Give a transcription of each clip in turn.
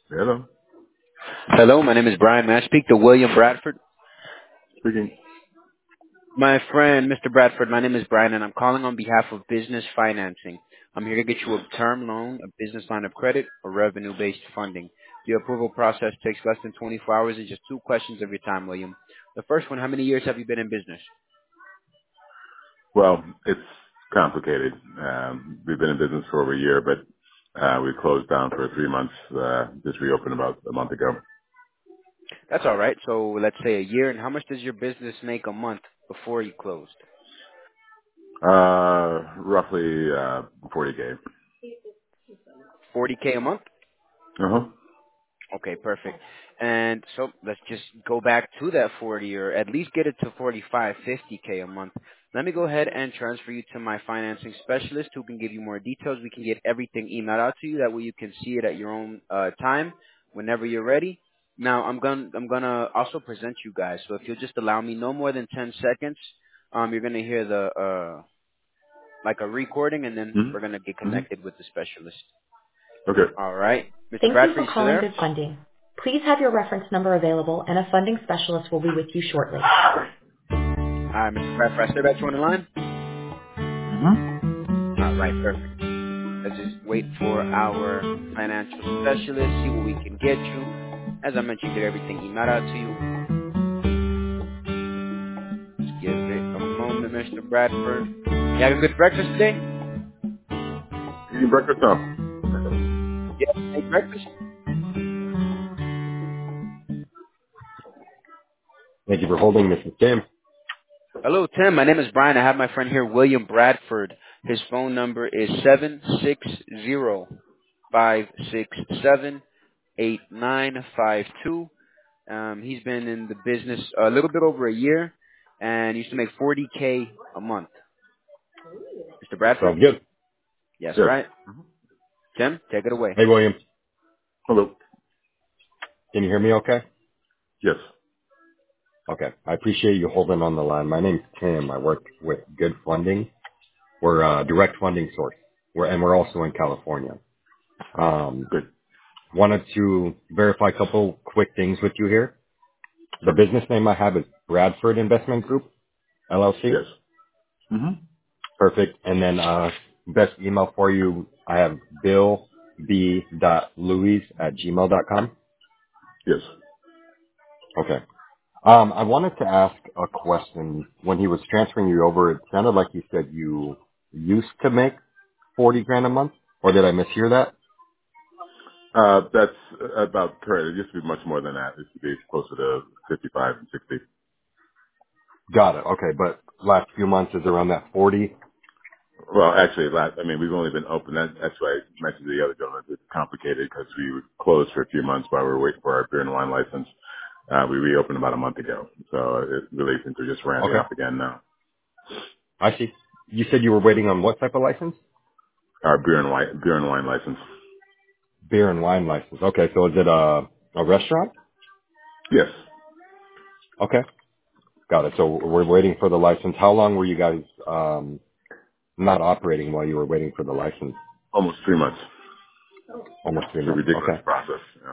Hello. Hello, my name is Brian. May I speak to William Bradford? Speaking. My friend, Mr. Bradford, my name is Brian, and I'm calling on behalf of Business Financing. I'm here to get you a term loan, a business line of credit, or revenue-based funding. The approval process takes less than 24 hours and just two questions of your time, William. The first one, how many years have you been in business? Well, it's complicated. We've been in business for over a year, but we closed down for 3 months. Just reopened about a month ago. That's all right. So let's say a year, and how much does your business make a month before you closed? Roughly 40K. 40K a month? Uh-huh. Okay, perfect. And so let's just go back to that 40 or at least get it to 45, 50K a month. Let me go ahead and transfer you to my financing specialist who can give you more details. We can get everything emailed out to you. That way you can see it at your own time whenever you're ready. Now I'm gonna also present you guys. So if you'll just allow me no more than 10 seconds, you're gonna hear the like a recording, and then we're Mm-hmm. gonna get Mm-hmm. connected with the specialist. Okay. All right, Mr. Thank you Bradford, for you still calling there? Good Funding. Please have your reference number available, and a funding specialist will be with you shortly. Hi, Mr. Bradford. I still got you on the line. Mm-hmm. All right, perfect. Let's just wait for our financial specialist, see what we can get you. As I mentioned, get everything emailed out to you. Just give it a moment, Mr. Bradford. You have a good breakfast today? Eating breakfast now. Yeah, take breakfast. Thank you for holding, Mrs. Kim. Hello, Tim. My name is Brian. I have my friend here, William Bradford. His phone number is 760-567-8952. He's been in the business a little bit over a year and used to make 40K a month. Mr. Bradford? Sounds good. Yes, Yes. right. Tim, take it away. Hey, William. Hello. Can you hear me okay? Yes. Okay. I appreciate you holding on the line. My name's Tim. I work with Good Funding. We're a direct funding source. We're also in California. Good. Wanted to verify a couple quick things with you here. The Sure. business name I have is Bradford Investment Group, LLC. Yes. Mm-hmm. Perfect. And then, best email for you, I have billb.louis@gmail.com. Yes. Okay. I wanted to ask a question. When he was transferring you over, it sounded like you said you used to make 40 grand a month, or did I mishear that? That's about correct. It used to be much more than that. It used to be closer to 55 and 60. Got it. Okay, but last few months is around that 40. Well, actually, we've only been open. That's why I mentioned to the other gentleman. It's complicated because we were closed for a few months while we were waiting for our beer and wine license. We reopened about a month ago. So it really things are just ramping Okay, up again now. I see. You said you were waiting on what type of license? Our beer and wine license. Beer and wine license. Okay, so is it a restaurant? Yes. Okay, got it. So we're waiting for the license. How long were you guys not operating while you were waiting for the license? Almost 3 months. Almost three It's a months. ridiculous Okay. process. Yeah.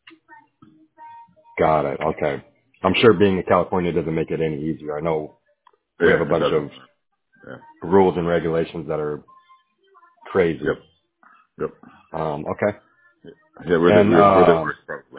Got it. Okay. I'm sure being in California doesn't make it any easier. I know we have a Yeah, it bunch doesn't. of Yeah. rules and regulations that are crazy. Yep. Yep. Okay. Yeah, And we're the worst probably.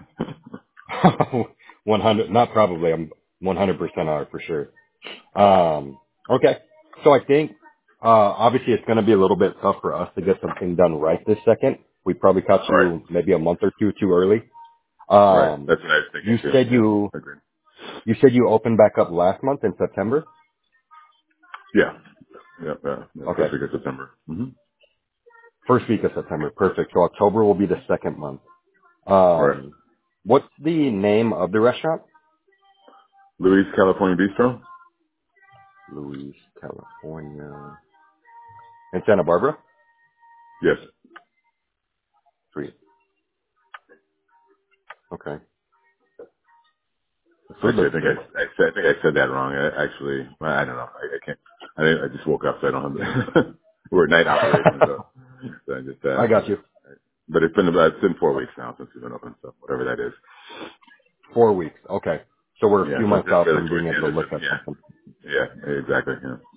100, not probably, I'm 100% are for sure. Okay. So I think, obviously it's going to be a little bit tough for us to get something done right this second. We probably caught Right. you maybe a month or two too early. Right. That's what I was thinking You too. said Yeah. you, Agreed. you said you opened back up last month in September. Yeah. Yep. Yeah. Okay. First week of September. Mm-hmm. First week of September. Perfect. So October will be the second month. Right. What's the name of the restaurant? Louis California Bistro. Louis, California. In Santa Barbara? Yes. Sweet. Okay. The food Actually, looks good. I think I said that wrong. I don't know. I can't. I just woke up, so I don't have. We're night operations, so I just I got you. but it's been 4 weeks now since we've been open, so whatever that is. 4 weeks. Okay. So we're a Yeah, few so months it's out really from towards being the able end to of look it. at Yeah, something. yeah, exactly. Yeah.